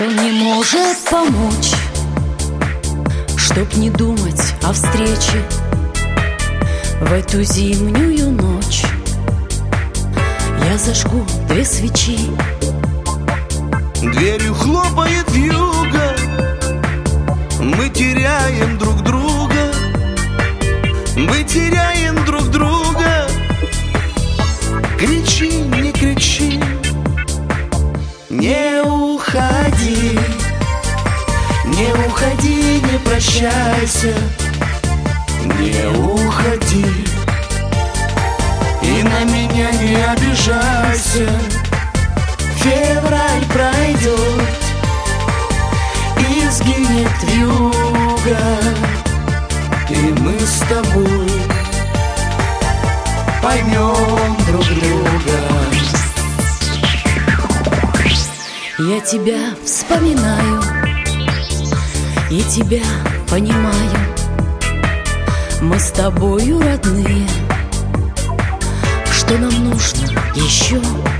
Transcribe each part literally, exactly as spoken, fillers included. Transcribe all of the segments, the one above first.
что не может помочь, чтоб не думать о встрече в эту зимнюю ночь. Я зажгу две свечи. Дверью хлопает вьюга, мы теряем друг друга, мы теряем друг друга. Кричи, не кричи, не уходи, не уходи, не прощайся, не уходи, и на меня не обижайся. Февраль пройдет, и сгинет вьюга, и мы с тобой поймем друг друга. Я тебя вспоминаю и тебя понимаю. Мы с тобою родные. Что нам нужно еще?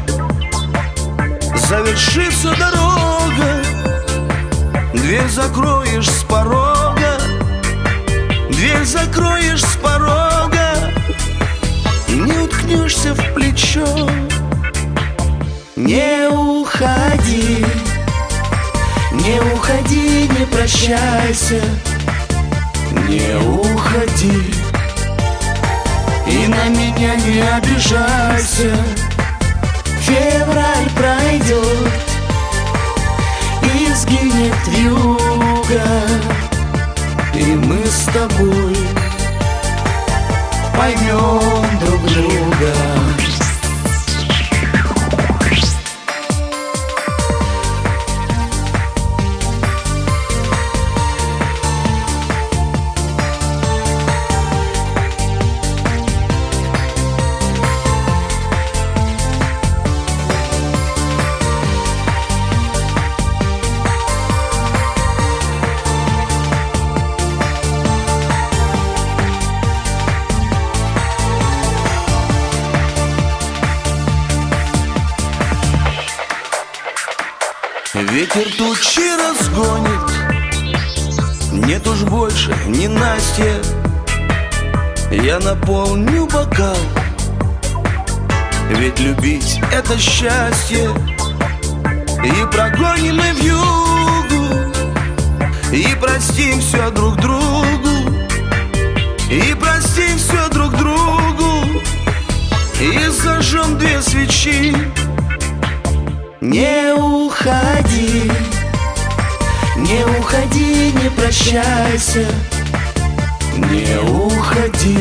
Завершится дорога, дверь закроешь с порога, дверь закроешь с порога, не уткнешься в плечо. Не уходи, не уходи, не прощайся, не уходи, и на меня не обижайся. Февраль пройдет, и сгинет вьюга, и мы с тобой поймем друг друга. Ветер тучи разгонит, нет уж больше ни Насти. Я наполню бокал, ведь любить — это счастье. И прогоним мы вьюгу, и простим все друг другу, и простим все друг другу, и зажжем две свечи. Не уходи, не уходи, не прощайся, не уходи,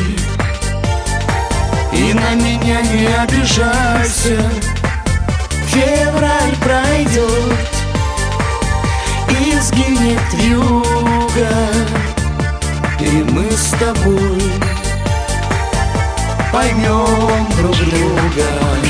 и на меня не обижайся. Февраль пройдет, и сгинет вьюга, и мы с тобой поймем друг друга.